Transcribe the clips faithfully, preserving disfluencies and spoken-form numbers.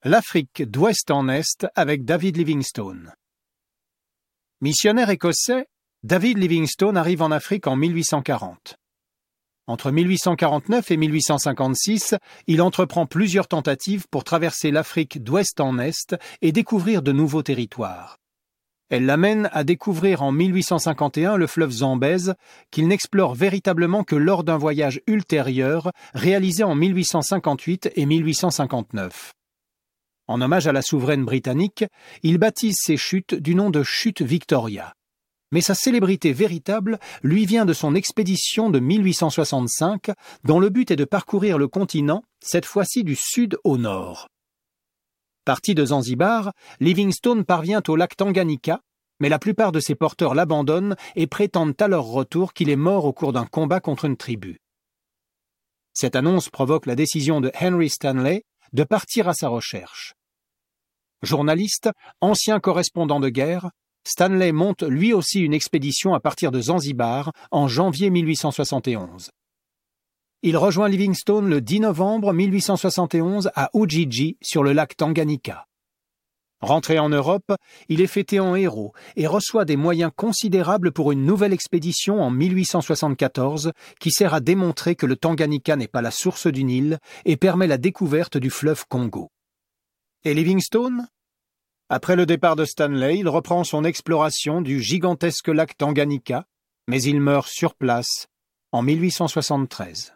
L'Afrique d'ouest en est avec David Livingstone. Missionnaire écossais, David Livingstone arrive en Afrique en mille huit cent quarante. Entre mille huit cent quarante-neuf et mille huit cent cinquante-six, il entreprend plusieurs tentatives pour traverser l'Afrique d'ouest en est et découvrir de nouveaux territoires. Elle l'amène à découvrir en mille huit cent cinquante et un le fleuve Zambèze, qu'il n'explore véritablement que lors d'un voyage ultérieur réalisé en mille huit cent cinquante-huit et mille huit cent cinquante-neuf. En hommage à la souveraine britannique, il baptise ses chutes du nom de chute Victoria. Mais sa célébrité véritable lui vient de son expédition de mille huit cent soixante-cinq, dont le but est de parcourir le continent, cette fois-ci du sud au nord. Parti de Zanzibar, Livingstone parvient au lac Tanganyika, mais la plupart de ses porteurs l'abandonnent et prétendent à leur retour qu'il est mort au cours d'un combat contre une tribu. Cette annonce provoque la décision de Henry Stanley de partir à sa recherche. Journaliste, ancien correspondant de guerre, Stanley monte lui aussi une expédition à partir de Zanzibar en janvier mille huit cent soixante et onze. Il rejoint Livingstone le dix novembre mille huit cent soixante et onze à Ujiji sur le lac Tanganyika. Rentré en Europe, il est fêté en héros et reçoit des moyens considérables pour une nouvelle expédition en mille huit cent soixante-quatorze qui sert à démontrer que le Tanganyika n'est pas la source du Nil et permet la découverte du fleuve Congo. Et Livingstone ? Après le départ de Stanley, il reprend son exploration du gigantesque lac Tanganyika, mais il meurt sur place en mille huit cent soixante-treize.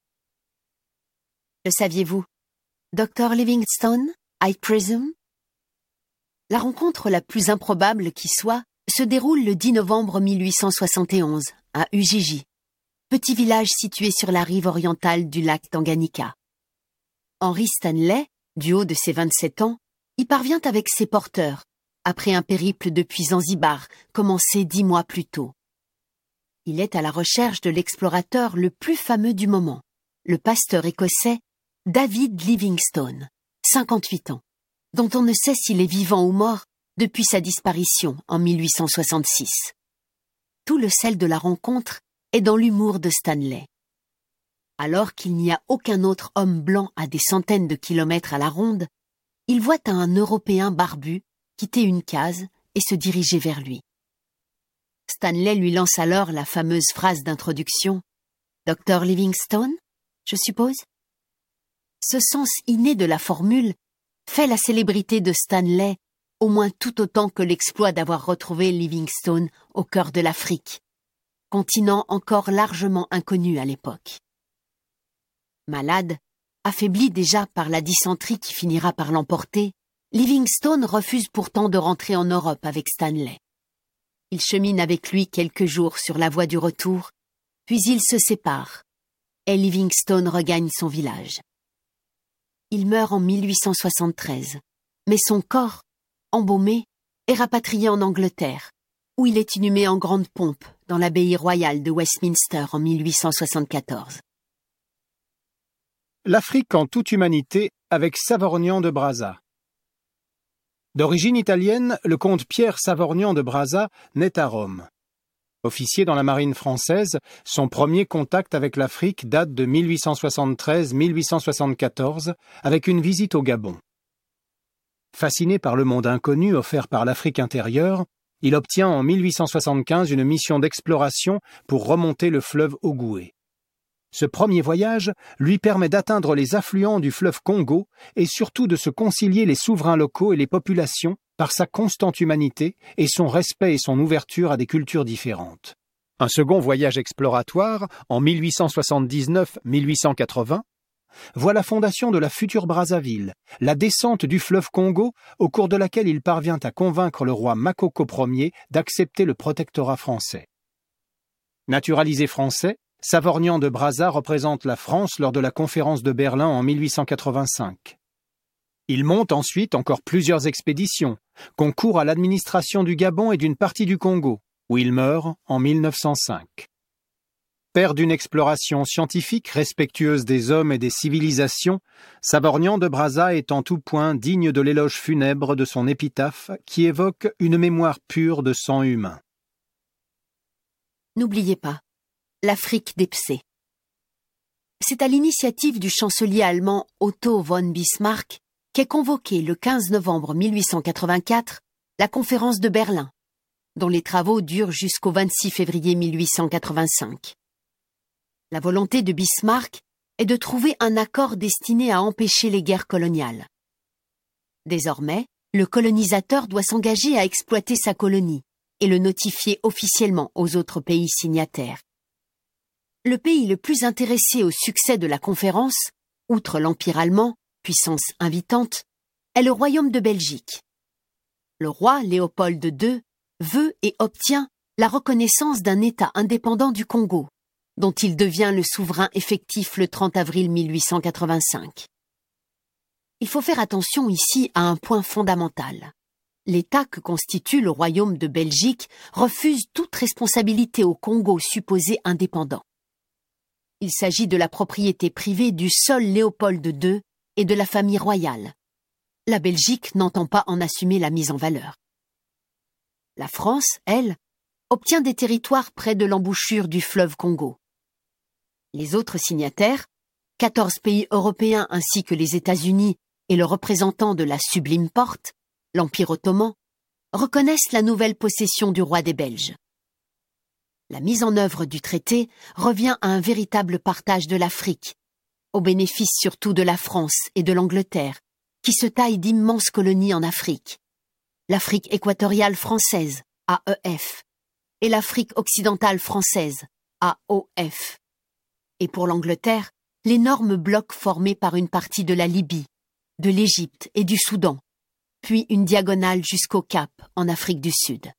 Le saviez-vous? docteur Livingstone, I presume? La rencontre la plus improbable qui soit se déroule le dix novembre mille huit cent soixante et onze à Ujiji, petit village situé sur la rive orientale du lac Tanganyika. Henry Stanley, du haut de ses vingt-sept ans, y parvient avec ses porteurs, après un périple depuis Zanzibar, commencé dix mois plus tôt. Il est à la recherche de l'explorateur le plus fameux du moment, le pasteur écossais David Livingstone, cinquante-huit ans, dont on ne sait s'il est vivant ou mort depuis sa disparition en mille huit cent soixante-six. Tout le sel de la rencontre est dans l'humour de Stanley. Alors qu'il n'y a aucun autre homme blanc à des centaines de kilomètres à la ronde, il voit un Européen barbu quitter une case et se diriger vers lui. Stanley lui lance alors la fameuse phrase d'introduction « docteur Livingstone, je suppose ?» Ce sens inné de la formule fait la célébrité de Stanley au moins tout autant que l'exploit d'avoir retrouvé Livingstone au cœur de l'Afrique, continent encore largement inconnu à l'époque. Malade, affaibli déjà par la dysenterie qui finira par l'emporter, Livingstone refuse pourtant de rentrer en Europe avec Stanley. Il chemine avec lui quelques jours sur la voie du retour, puis ils se séparent, et Livingstone regagne son village. Il meurt en mille huit cent soixante-treize, mais son corps, embaumé, est rapatrié en Angleterre, où il est inhumé en grande pompe dans l'abbaye royale de Westminster en mille huit cent soixante-quatorze. L'Afrique en toute humanité avec Savorgnan de Brazza. D'origine italienne, le comte Pierre Savorgnan de Brazza naît à Rome. Officier dans la marine française, son premier contact avec l'Afrique date de mille huit cent soixante-treize à mille huit cent soixante-quatorze avec une visite au Gabon. Fasciné par le monde inconnu offert par l'Afrique intérieure, il obtient en mille huit cent soixante-quinze une mission d'exploration pour remonter le fleuve Ogooué. Ce premier voyage lui permet d'atteindre les affluents du fleuve Congo et surtout de se concilier les souverains locaux et les populations par sa constante humanité et son respect et son ouverture à des cultures différentes. Un second voyage exploratoire, en mille huit cent soixante-dix-neuf à mille huit cent quatre-vingts, voit la fondation de la future Brazzaville, la descente du fleuve Congo, au cours de laquelle il parvient à convaincre le roi Makoko Ier d'accepter le protectorat français. Naturalisé français, Savorgnan de Brazza représente la France lors de la conférence de Berlin en mille huit cent quatre-vingt-cinq. Il monte ensuite encore plusieurs expéditions, concourt à l'administration du Gabon et d'une partie du Congo, où il meurt en mille neuf cent cinq. Père d'une exploration scientifique respectueuse des hommes et des civilisations, Savorgnan de Brazza est en tout point digne de l'éloge funèbre de son épitaphe qui évoque une mémoire pure de sang humain. N'oubliez pas, l'Afrique des Psés. C'est à l'initiative du chancelier allemand Otto von Bismarck qu'est convoquée le quinze novembre mille huit cent quatre-vingt-quatre la conférence de Berlin, dont les travaux durent jusqu'au vingt-six février mille huit cent quatre-vingt-cinq. La volonté de Bismarck est de trouver un accord destiné à empêcher les guerres coloniales. Désormais, le colonisateur doit s'engager à exploiter sa colonie et le notifier officiellement aux autres pays signataires. Le pays le plus intéressé au succès de la conférence, outre l'Empire allemand, puissance invitante, est le Royaume de Belgique. Le roi Léopold deux veut et obtient la reconnaissance d'un État indépendant du Congo, dont il devient le souverain effectif le trente avril mille huit cent quatre-vingt-cinq. Il faut faire attention ici à un point fondamental. L'État que constitue le Royaume de Belgique refuse toute responsabilité au Congo supposé indépendant. Il s'agit de la propriété privée du seul Léopold deux et de la famille royale. La Belgique n'entend pas en assumer la mise en valeur. La France, elle, obtient des territoires près de l'embouchure du fleuve Congo. Les autres signataires, quatorze pays européens ainsi que les États-Unis et le représentant de la Sublime Porte, l'Empire ottoman, reconnaissent la nouvelle possession du roi des Belges. La mise en œuvre du traité revient à un véritable partage de l'Afrique, au bénéfice surtout de la France et de l'Angleterre, qui se taillent d'immenses colonies en Afrique. L'Afrique équatoriale française, A E F, et l'Afrique occidentale française, A O F. Et pour l'Angleterre, l'énorme bloc formé par une partie de la Libye, de l'Égypte et du Soudan, puis une diagonale jusqu'au Cap, en Afrique du Sud.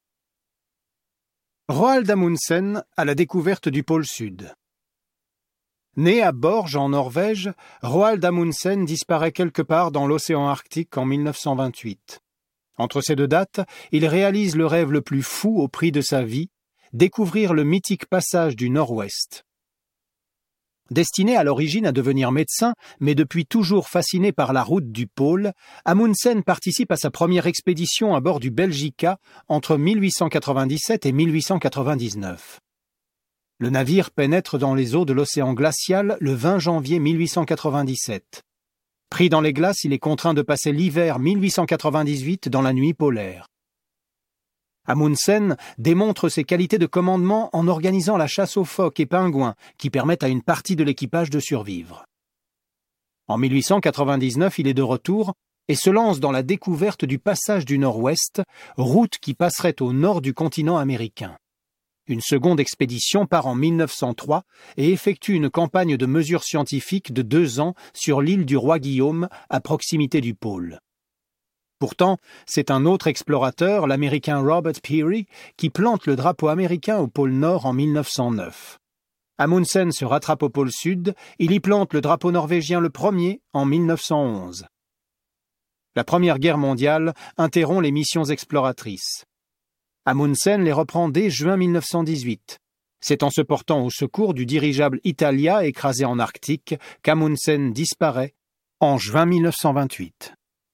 Roald Amundsen à la découverte du pôle Sud. Né à Borge, en Norvège, Roald Amundsen disparaît quelque part dans l'océan Arctique en mille neuf cent vingt-huit. Entre ces deux dates, il réalise le rêve le plus fou au prix de sa vie, découvrir le mythique passage du Nord-Ouest. Destiné à l'origine à devenir médecin, mais depuis toujours fasciné par la route du pôle, Amundsen participe à sa première expédition à bord du Belgica entre mille huit cent quatre-vingt-dix-sept et mille huit cent quatre-vingt-dix-neuf. Le navire pénètre dans les eaux de l'océan glacial le vingt janvier mille huit cent quatre-vingt-dix-sept. Pris dans les glaces, il est contraint de passer l'hiver mille huit cent quatre-vingt-dix-huit dans la nuit polaire. Amundsen démontre ses qualités de commandement en organisant la chasse aux phoques et pingouins qui permettent à une partie de l'équipage de survivre. En mille huit cent quatre-vingt-dix-neuf, il est de retour et se lance dans la découverte du passage du Nord-Ouest, route qui passerait au nord du continent américain. Une seconde expédition part en mille neuf cent trois et effectue une campagne de mesures scientifiques de deux ans sur l'île du Roi Guillaume, à proximité du pôle. Pourtant, c'est un autre explorateur, l'Américain Robert Peary, qui plante le drapeau américain au pôle Nord en mille neuf cent neuf. Amundsen se rattrape au pôle Sud, il y plante le drapeau norvégien le premier en mille neuf cent onze. La Première Guerre mondiale interrompt les missions exploratrices. Amundsen les reprend dès juin mille neuf cent dix-huit. C'est en se portant au secours du dirigeable Italia écrasé en Arctique qu'Amundsen disparaît en juin mille neuf cent vingt-huit.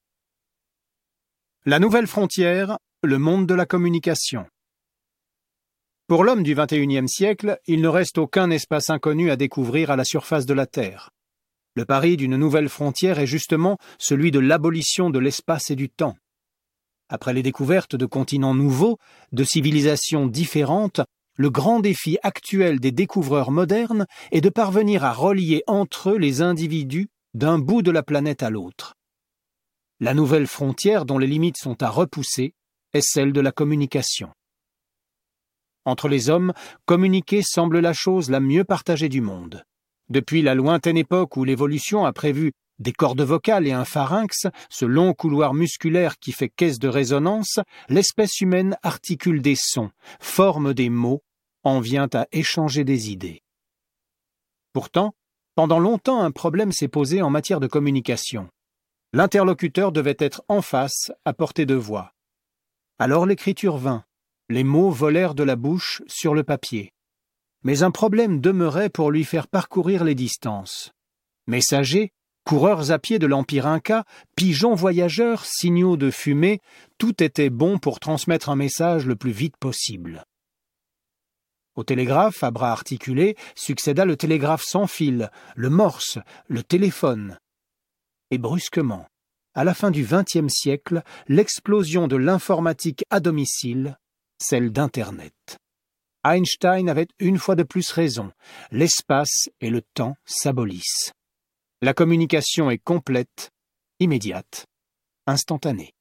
La nouvelle frontière, le monde de la communication. Pour l'homme du vingt et unième siècle, il ne reste aucun espace inconnu à découvrir à la surface de la Terre. Le pari d'une nouvelle frontière est justement celui de l'abolition de l'espace et du temps. Après les découvertes de continents nouveaux, de civilisations différentes, le grand défi actuel des découvreurs modernes est de parvenir à relier entre eux les individus d'un bout de la planète à l'autre. La nouvelle frontière dont les limites sont à repousser est celle de la communication. Entre les hommes, communiquer semble la chose la mieux partagée du monde. Depuis la lointaine époque où l'évolution a prévu des cordes vocales et un pharynx, ce long couloir musculaire qui fait caisse de résonance, l'espèce humaine articule des sons, forme des mots, en vient à échanger des idées. Pourtant, pendant longtemps un problème s'est posé en matière de communication. L'interlocuteur devait être en face, à portée de voix. Alors l'écriture vint, les mots volèrent de la bouche sur le papier. Mais un problème demeurait pour lui faire parcourir les distances. Messagers, coureurs à pied de l'Empire Inca, pigeons voyageurs, signaux de fumée, tout était bon pour transmettre un message le plus vite possible. Au télégraphe, à bras articulés, succéda le télégraphe sans fil, le morse, le téléphone. Et brusquement, à la fin du vingtième siècle, l'explosion de l'informatique à domicile, celle d'Internet. Einstein avait une fois de plus raison, l'espace et le temps s'abolissent. La communication est complète, immédiate, instantanée.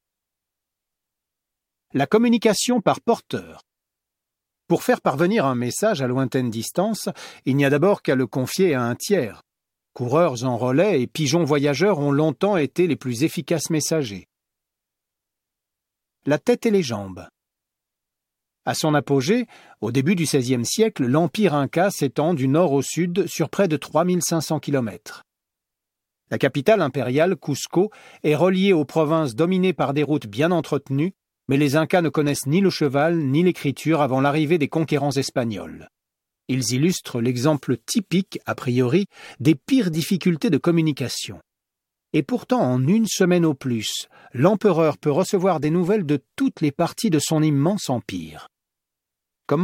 La communication par porteur. Pour faire parvenir un message à lointaine distance, il n'y a d'abord qu'à le confier à un tiers. Coureurs en relais et pigeons voyageurs ont longtemps été les plus efficaces messagers. La tête et les jambes. À son apogée, au début du seizième siècle, l'Empire Inca s'étend du nord au sud sur près de trois mille cinq cents kilomètres. La capitale impériale, Cusco, est reliée aux provinces dominées par des routes bien entretenues, mais les Incas ne connaissent ni le cheval ni l'écriture avant l'arrivée des conquérants espagnols. Ils illustrent l'exemple typique, a priori, des pires difficultés de communication. Et pourtant, en une semaine au plus, l'empereur peut recevoir des nouvelles de toutes les parties de son immense empire. Comment ?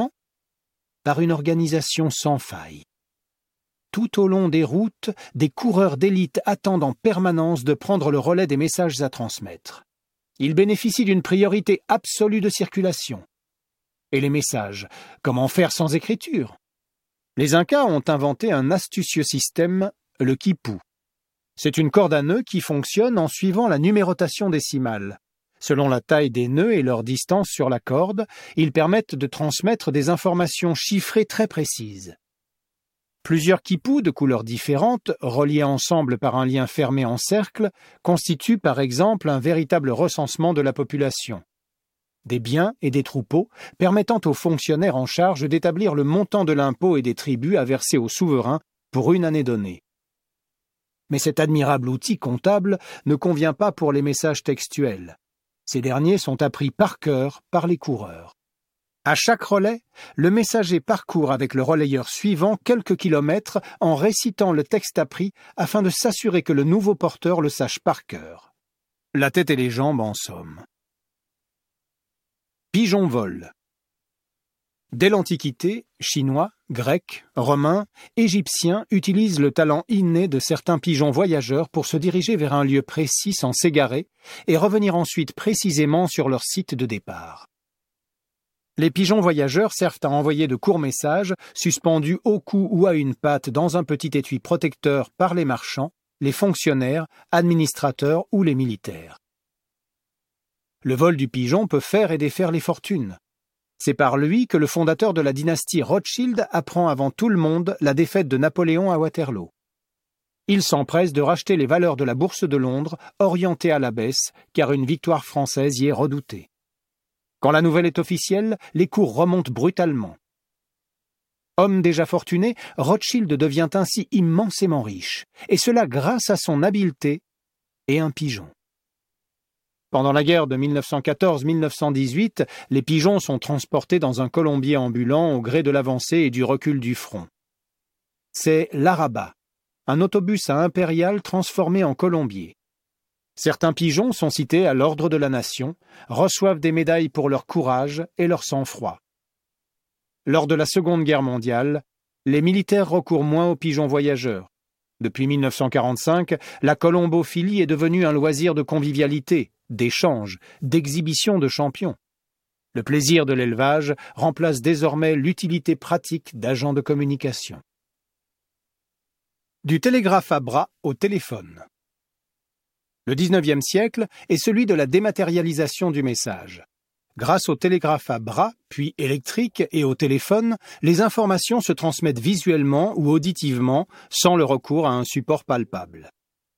Par une organisation sans faille. Tout au long des routes, des coureurs d'élite attendent en permanence de prendre le relais des messages à transmettre. Ils bénéficient d'une priorité absolue de circulation. Et les messages, comment faire sans écriture ? Les Incas ont inventé un astucieux système, le quipu. C'est une corde à nœuds qui fonctionne en suivant la numérotation décimale. Selon la taille des nœuds et leur distance sur la corde, ils permettent de transmettre des informations chiffrées très précises. Plusieurs quipus de couleurs différentes, reliés ensemble par un lien fermé en cercle, constituent par exemple un véritable recensement de la population. Des biens et des troupeaux, permettant aux fonctionnaires en charge d'établir le montant de l'impôt et des tributs à verser aux souverains pour une année donnée. Mais cet admirable outil comptable ne convient pas pour les messages textuels. Ces derniers sont appris par cœur par les coureurs. À chaque relais, le messager parcourt avec le relayeur suivant quelques kilomètres en récitant le texte appris afin de s'assurer que le nouveau porteur le sache par cœur. La tête et les jambes en somme. Pigeon vol. Dès l'Antiquité, Chinois, Grecs, Romains, Égyptiens utilisent le talent inné de certains pigeons voyageurs pour se diriger vers un lieu précis sans s'égarer et revenir ensuite précisément sur leur site de départ. Les pigeons voyageurs servent à envoyer de courts messages suspendus au cou ou à une patte dans un petit étui protecteur par les marchands, les fonctionnaires, administrateurs ou les militaires. Le vol du pigeon peut faire et défaire les fortunes. C'est par lui que le fondateur de la dynastie Rothschild apprend avant tout le monde la défaite de Napoléon à Waterloo. Il s'empresse de racheter les valeurs de la bourse de Londres, orientées à la baisse, car une victoire française y est redoutée. Quand la nouvelle est officielle, les cours remontent brutalement. Homme déjà fortuné, Rothschild devient ainsi immensément riche, et cela grâce à son habileté et un pigeon. Pendant la guerre de mille neuf cent quatorze à mille neuf cent dix-huit, les pigeons sont transportés dans un colombier ambulant au gré de l'avancée et du recul du front. C'est l'Araba, un autobus à impérial transformé en colombier. Certains pigeons sont cités à l'ordre de la nation, reçoivent des médailles pour leur courage et leur sang-froid. Lors de la Seconde Guerre mondiale, les militaires recourent moins aux pigeons voyageurs. Depuis mille neuf cent quarante-cinq, la colombophilie est devenue un loisir de convivialité, d'échange, d'exhibition de champions. Le plaisir de l'élevage remplace désormais l'utilité pratique d'agents de communication. Du télégraphe à bras au téléphone. Le dix-neuvième siècle est celui de la dématérialisation du message. Grâce au télégraphe à bras, puis électrique, et au téléphone, les informations se transmettent visuellement ou auditivement, sans le recours à un support palpable.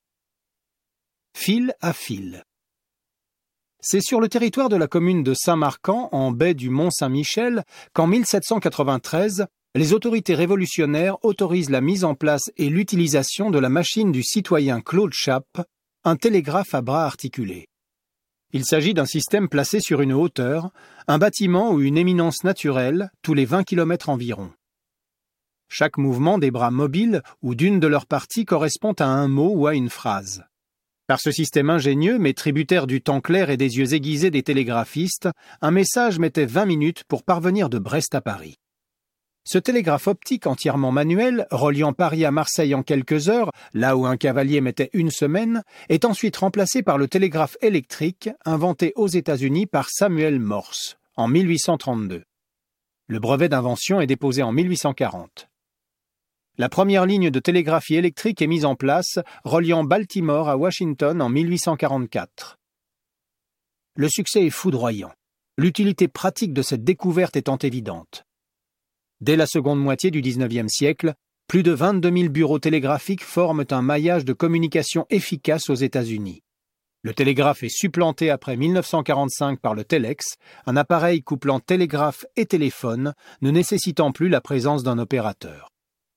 Fil à fil. C'est sur le territoire de la commune de Saint-Marcan, en baie du Mont-Saint-Michel, qu'en mille sept cent quatre-vingt-treize, les autorités révolutionnaires autorisent la mise en place et l'utilisation de la machine du citoyen Claude Chappe, un télégraphe à bras articulé. Il s'agit d'un système placé sur une hauteur, un bâtiment ou une éminence naturelle, tous les vingt kilomètres environ. Chaque mouvement des bras mobiles ou d'une de leurs parties correspond à un mot ou à une phrase. Par ce système ingénieux, mais tributaire du temps clair et des yeux aiguisés des télégraphistes, un message mettait vingt minutes pour parvenir de Brest à Paris. Ce télégraphe optique entièrement manuel, reliant Paris à Marseille en quelques heures, là où un cavalier mettait une semaine, est ensuite remplacé par le télégraphe électrique, inventé aux États-Unis par Samuel Morse, en mille huit cent trente-deux. Le brevet d'invention est déposé en mille huit cent quarante. La première ligne de télégraphie électrique est mise en place, reliant Baltimore à Washington en mille huit cent quarante-quatre. Le succès est foudroyant, l'utilité pratique de cette découverte étant évidente. Dès la seconde moitié du dix-neuvième siècle, plus de vingt-deux mille bureaux télégraphiques forment un maillage de communication efficace aux États-Unis. Le télégraphe est supplanté après mille neuf cent quarante-cinq par le téléx, un appareil couplant télégraphe et téléphone, ne nécessitant plus la présence d'un opérateur.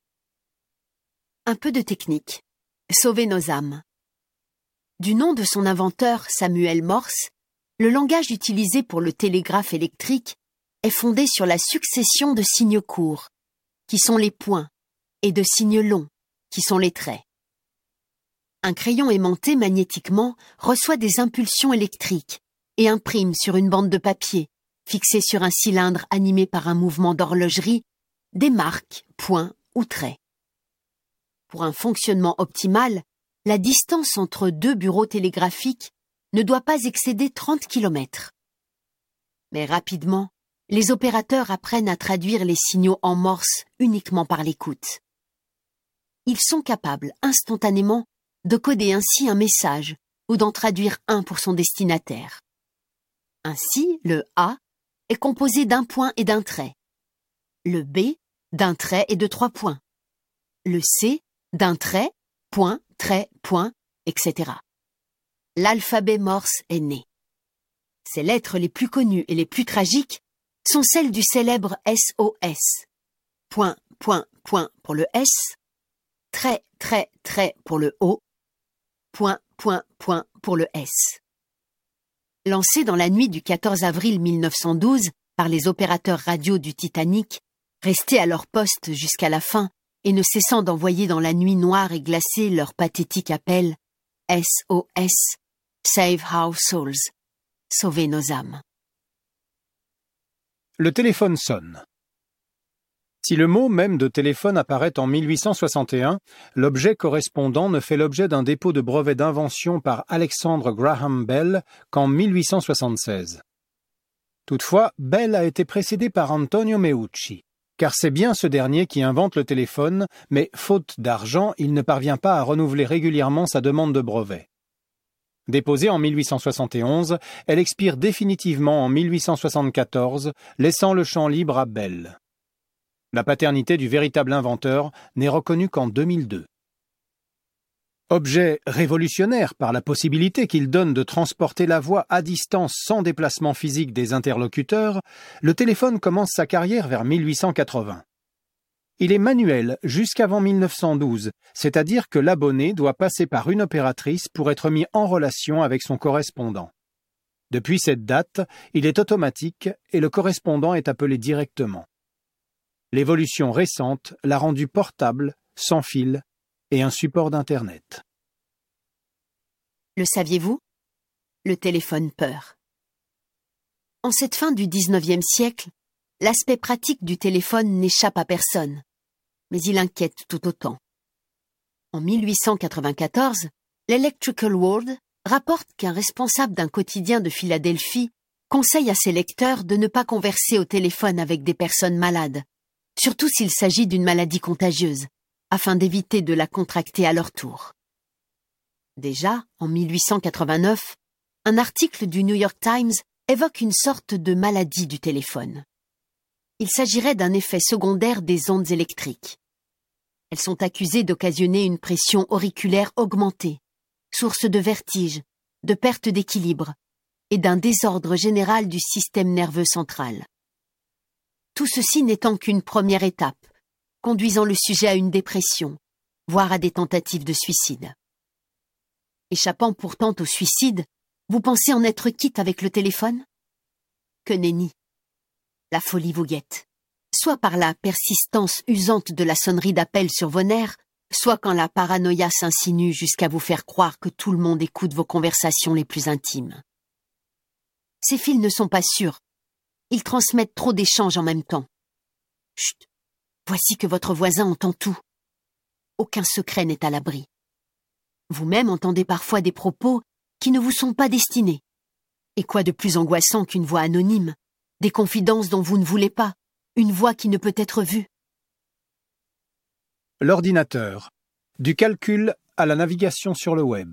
Un peu de technique. Sauver nos âmes. Du nom de son inventeur Samuel Morse, le langage utilisé pour le télégraphe électrique est fondé sur la succession de signes courts, qui sont les points, et de signes longs, qui sont les traits. Un crayon aimanté magnétiquement reçoit des impulsions électriques et imprime sur une bande de papier, fixée sur un cylindre animé par un mouvement d'horlogerie, des marques, points ou traits. Pour un fonctionnement optimal, la distance entre deux bureaux télégraphiques ne doit pas excéder trente kilomètres. Mais rapidement, les opérateurs apprennent à traduire les signaux en morse uniquement par l'écoute. Ils sont capables instantanément de coder ainsi un message ou d'en traduire un pour son destinataire. Ainsi, le A est composé d'un point et d'un trait, le B d'un trait et de trois points, le C d'un trait, point, trait, point, et cetera. L'alphabet morse est né. Ses lettres les plus connues et les plus tragiques sont celles du célèbre S O S. Point, point, point pour le S, trait, trait, trait pour le O, point, point, point pour le S. Lancé dans la nuit du quatorze avril mille neuf cent douze par les opérateurs radio du Titanic, restés à leur poste jusqu'à la fin et ne cessant d'envoyer dans la nuit noire et glacée leur pathétique appel S O S, Save Our Souls, sauvez nos âmes. Le téléphone sonne. Si le mot même de téléphone apparaît en mille huit cent soixante et un, l'objet correspondant ne fait l'objet d'un dépôt de brevet d'invention par Alexander Graham Bell qu'en mille huit cent soixante-seize. Toutefois, Bell a été précédé par Antonio Meucci, car c'est bien ce dernier qui invente le téléphone, mais faute d'argent, il ne parvient pas à renouveler régulièrement sa demande de brevet. Déposée en mille huit cent soixante et onze, elle expire définitivement en mille huit cent soixante-quatorze, laissant le champ libre à Bell. La paternité du véritable inventeur n'est reconnue qu'en deux mille deux. Objet révolutionnaire par la possibilité qu'il donne de transporter la voix à distance sans déplacement physique des interlocuteurs, le téléphone commence sa carrière vers mille huit cent quatre-vingts. Il est manuel jusqu'avant mille neuf cent douze, c'est-à-dire que l'abonné doit passer par une opératrice pour être mis en relation avec son correspondant. Depuis cette date, il est automatique et le correspondant est appelé directement. L'évolution récente l'a rendu portable, sans fil et un support d'Internet. Le saviez-vous? Le téléphone peur. En cette fin du dix-neuvième siècle, l'aspect pratique du téléphone n'échappe à personne, mais il inquiète tout autant. En mille huit cent quatre-vingt-quatorze, l'Electrical World rapporte qu'un responsable d'un quotidien de Philadelphie conseille à ses lecteurs de ne pas converser au téléphone avec des personnes malades, surtout s'il s'agit d'une maladie contagieuse, afin d'éviter de la contracter à leur tour. Déjà, en mille huit cent quatre-vingt-neuf, un article du New York Times évoque une sorte de maladie du téléphone. Il s'agirait d'un effet secondaire des ondes électriques. Elles sont accusées d'occasionner une pression auriculaire augmentée, source de vertige, de perte d'équilibre et d'un désordre général du système nerveux central. Tout ceci n'étant qu'une première étape, conduisant le sujet à une dépression, voire à des tentatives de suicide. Échappant pourtant au suicide, vous pensez en être quitte avec le téléphone? Que nenni! La folie vous guette, soit par la persistance usante de la sonnerie d'appel sur vos nerfs, soit quand la paranoïa s'insinue jusqu'à vous faire croire que tout le monde écoute vos conversations les plus intimes. Ces fils ne sont pas sûrs. Ils transmettent trop d'échanges en même temps. Chut, Voici que votre voisin entend tout. Aucun secret n'est à l'abri. Vous-même entendez parfois des propos qui ne vous sont pas destinés. Et quoi de plus angoissant qu'une voix anonyme, des confidences dont vous ne voulez pas, une voix qui ne peut être vue? L'ordinateur. Du calcul à la navigation sur le web.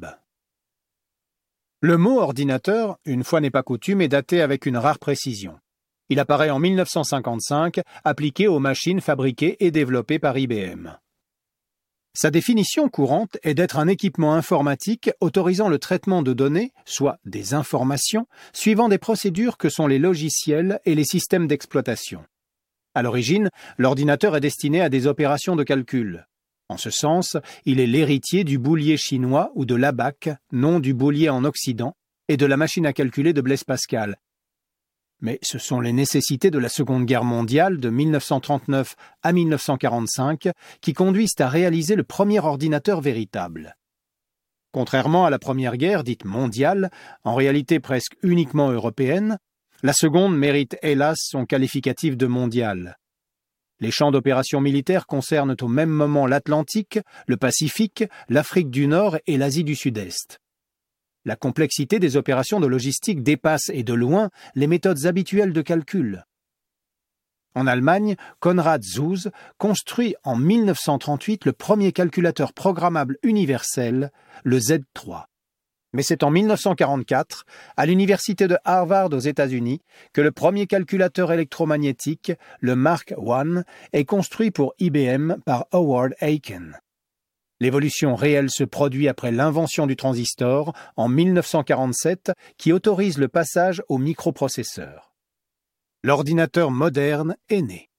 Le mot ordinateur, une fois n'est pas coutume, est daté avec une rare précision. Il apparaît en mille neuf cent cinquante-cinq, appliqué aux machines fabriquées et développées par I B M. Sa définition courante est d'être un équipement informatique autorisant le traitement de données, soit des informations, suivant des procédures que sont les logiciels et les systèmes d'exploitation. À l'origine, l'ordinateur est destiné à des opérations de calcul. En ce sens, il est l'héritier du boulier chinois ou de l'abaque, nom du boulier en Occident, et de la machine à calculer de Blaise Pascal. Mais ce sont les nécessités de la Seconde Guerre mondiale de mille neuf cent trente-neuf à mille neuf cent quarante-cinq qui conduisent à réaliser le premier ordinateur véritable. Contrairement à la Première Guerre, dite mondiale, en réalité presque uniquement européenne, la seconde mérite hélas son qualificatif de mondiale. Les champs d'opérations militaires concernent au même moment l'Atlantique, le Pacifique, l'Afrique du Nord et l'Asie du Sud-Est. La complexité des opérations de logistique dépasse et de loin les méthodes habituelles de calcul. En Allemagne, Konrad Zuse construit en mille neuf cent trente-huit le premier calculateur programmable universel, le Z trois. Mais c'est en mille neuf cent quarante-quatre, à l'université de Harvard aux États-Unis, que le premier calculateur électromagnétique, le Mark un, est construit pour I B M par Howard Aiken. L'évolution réelle se produit après l'invention du transistor en mille neuf cent quarante-sept qui autorise le passage au microprocesseur. L'ordinateur moderne est né.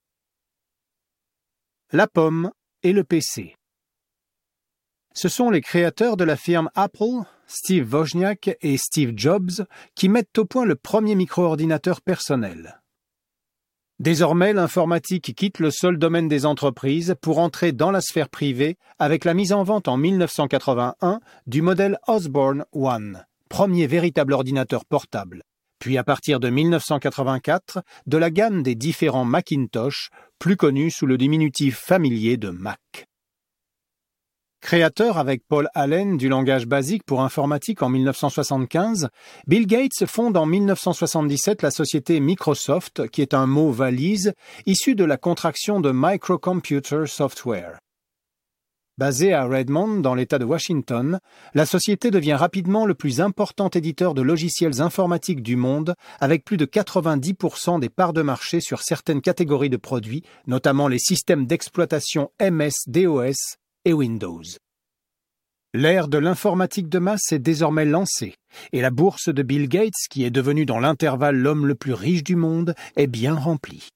La pomme et le P C. Ce sont les créateurs de la firme Apple, Steve Wozniak et Steve Jobs, qui mettent au point le premier micro-ordinateur personnel. Désormais, l'informatique quitte le seul domaine des entreprises pour entrer dans la sphère privée avec la mise en vente en mille neuf cent quatre-vingt-un du modèle Osborne un, premier véritable ordinateur portable, puis à partir de mille neuf cent quatre-vingt-quatre, de la gamme des différents Macintosh, plus connus sous le diminutif familier de Mac. Créateur avec Paul Allen du langage basique pour informatique en mille neuf cent soixante-quinze, Bill Gates fonde en mille neuf cent soixante-dix-sept la société Microsoft, qui est un mot valise issu de la contraction de Microcomputer Software. Basée à Redmond, dans l'État de Washington, la société devient rapidement le plus important éditeur de logiciels informatiques du monde, avec plus de quatre-vingt-dix pour cent des parts de marché sur certaines catégories de produits, notamment les systèmes d'exploitation M S DOS et Windows. L'ère de l'informatique de masse est désormais lancée, et la bourse de Bill Gates, qui est devenu dans l'intervalle l'homme le plus riche du monde, est bien remplie.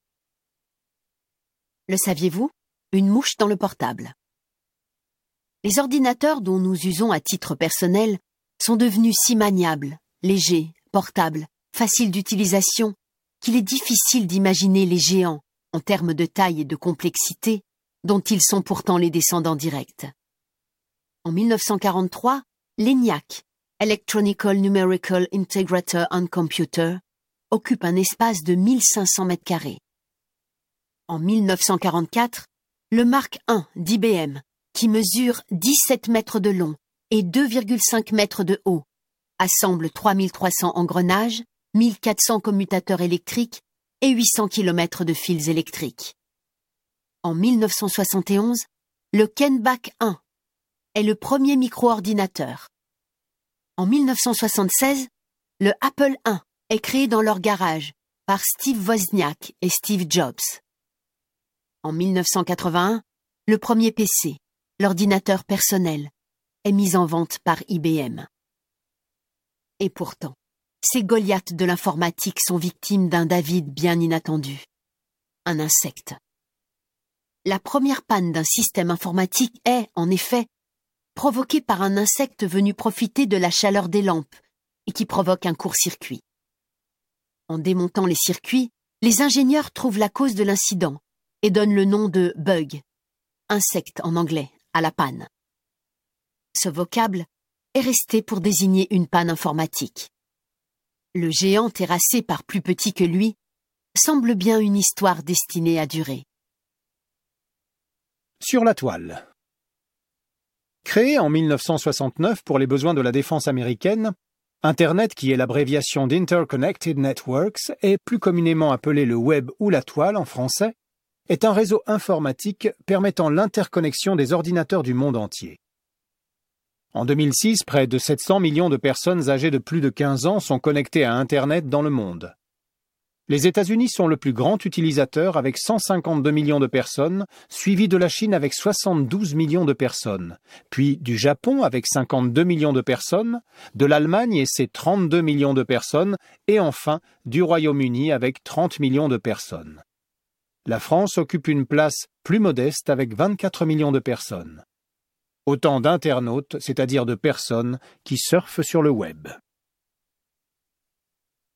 Le saviez-vous? Une mouche dans le portable. Les ordinateurs dont nous usons à titre personnel sont devenus si maniables, légers, portables, faciles d'utilisation, qu'il est difficile d'imaginer les géants, en termes de taille et de complexité, dont ils sont pourtant les descendants directs. En mille neuf cent quarante-trois, l'ENIAC, Electronical Numerical Integrator on Computer, occupe un espace de mille cinq cents mètres carrés. En mille neuf cent quarante-quatre, le Mark un d'I B M, qui mesure dix-sept mètres de long et deux virgule cinq mètres de haut, assemble trois mille trois cents engrenages, mille quatre cents commutateurs électriques et huit cents kilomètres de fils électriques. En mille neuf cent soixante et onze, le Kenbach un est le premier micro-ordinateur. En mille neuf cent soixante-seize, le Apple un est créé dans leur garage par Steve Wozniak et Steve Jobs. En mille neuf cent quatre-vingt-un, le premier P C, l'ordinateur personnel, est mis en vente par I B M. Et pourtant, ces Goliaths de l'informatique sont victimes d'un David bien inattendu. Un insecte. La première panne d'un système informatique est, en effet, provoquée par un insecte venu profiter de la chaleur des lampes et qui provoque un court-circuit. En démontant les circuits, les ingénieurs trouvent la cause de l'incident et donnent le nom de bug, insecte en anglais, à la panne. Ce vocable est resté pour désigner une panne informatique. Le géant terrassé par plus petit que lui semble bien une histoire destinée à durer. Sur la toile. Créé en mille neuf cent soixante-neuf pour les besoins de la défense américaine, Internet, qui est l'abréviation d'Interconnected Networks, et plus communément appelé le web ou la toile en français, est un réseau informatique permettant l'interconnexion des ordinateurs du monde entier. En deux mille six, près de sept cents millions de personnes âgées de plus de quinze ans sont connectées à Internet dans le monde. Les États-Unis sont le plus grand utilisateur avec cent cinquante-deux millions de personnes, suivi de la Chine avec soixante-douze millions de personnes, puis du Japon avec cinquante-deux millions de personnes, de l'Allemagne et ses trente-deux millions de personnes, et enfin du Royaume-Uni avec trente millions de personnes. La France occupe une place plus modeste avec vingt-quatre millions de personnes. Autant d'internautes, c'est-à-dire de personnes, qui surfent sur le web.